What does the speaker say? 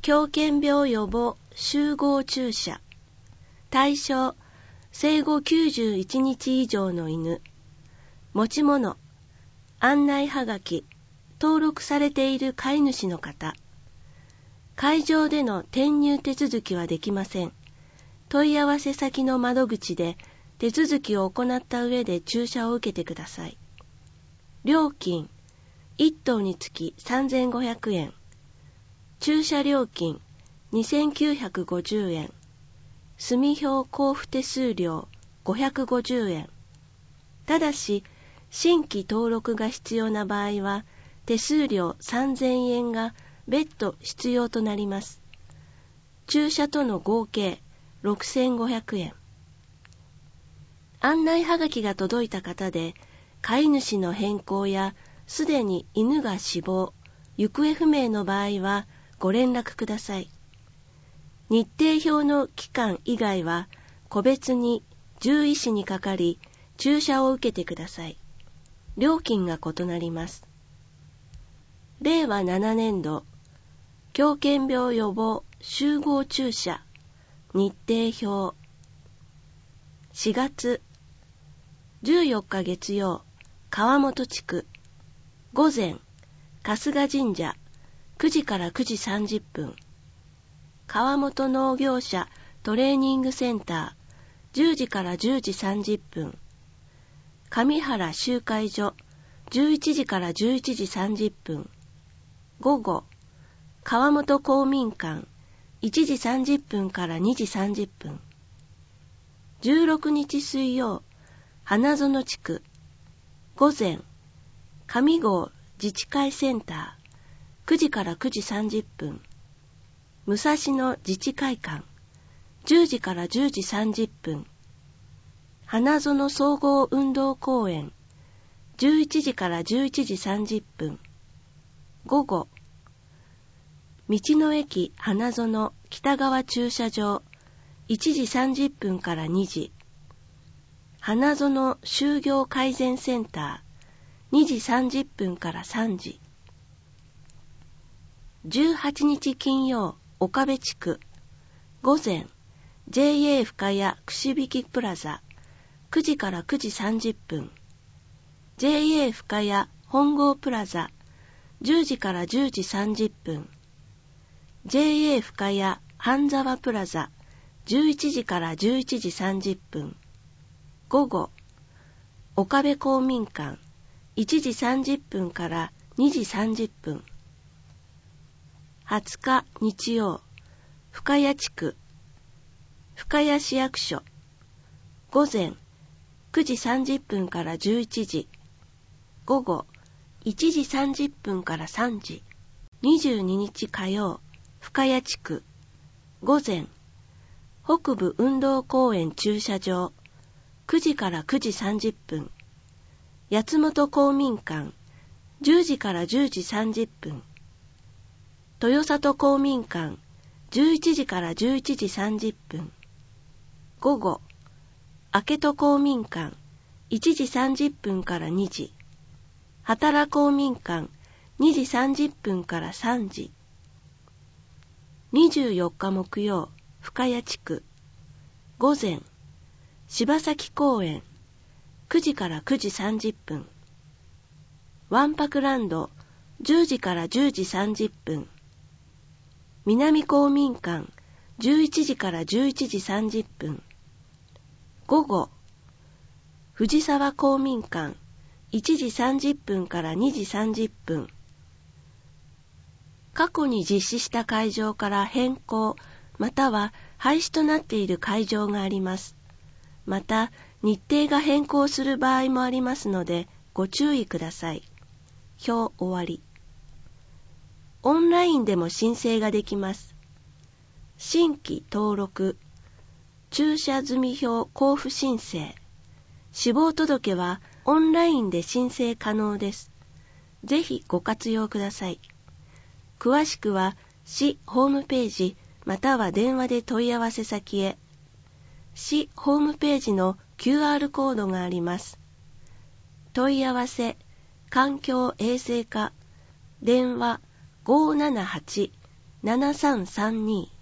狂犬病予防集合注射。対象、生後91日以上の犬。持ち物、案内はがき、登録されている飼い主の方。会場での転入手続きはできません。問い合わせ先の窓口で手続きを行った上で注射を受けてください。料金、1頭につき3500円。注射料金、2950円。住票交付手数料、550円。ただし、新規登録が必要な場合は、手数料3000円が別途必要となります。注射との合計6500円。案内はがきが届いた方で、飼い主の変更やすでに犬が死亡、行方不明の場合はご連絡ください。日程表の期間以外は個別に獣医師にかかり注射を受けてください。料金が異なります。令和7年度狂犬病予防集合注射日程表。4月14日月曜、川本地区午前、春日神社9時から9時30分。川本農業者トレーニングセンター10時から10時30分。上原集会所11時から11時30分。午後、川本公民館1時30分から2時30分。16日水曜、花園地区午前、上郷自治会センター9時から9時30分。武蔵野自治会館10時から10時30分。花園総合運動公園11時から11時30分。午後、道の駅花園北側駐車場1時30分から2時。花園就業改善センター2時30分から3時。18日金曜、岡部地区午前、JA 深谷串引プラザ9時から9時30分。JA 深谷本郷プラザ10時から10時30分。JA 深谷半沢プラザ11時から11時30分。午後、岡部公民館1時30分から2時30分。20日日曜、深谷地区深谷市役所午前9時30分から11時。午後1時30分から3時。22日火曜、深谷地区午前、北部運動公園駐車場9時から9時30分。八本公民館10時から10時30分。豊里公民館11時から11時30分。午後、明戸公民館1時30分から2時。働公民館2時30分から3時。24日木曜、深谷地区午前、柴崎公園9時から9時30分。わんぱくランド10時から10時30分。南公民館11時から11時30分。午後、藤沢公民館1時30分から2時30分。過去に実施した会場から変更または廃止となっている会場があります。また、日程が変更する場合もありますのでご注意ください。表終わり。オンラインでも申請ができます。新規登録、注射済票交付申請、死亡届はオンラインで申請可能です。ぜひご活用ください。詳しくは市ホームページまたは電話で問い合わせ先へ。市ホームページの QR コードがあります。問い合わせ、環境衛生課、電話 7332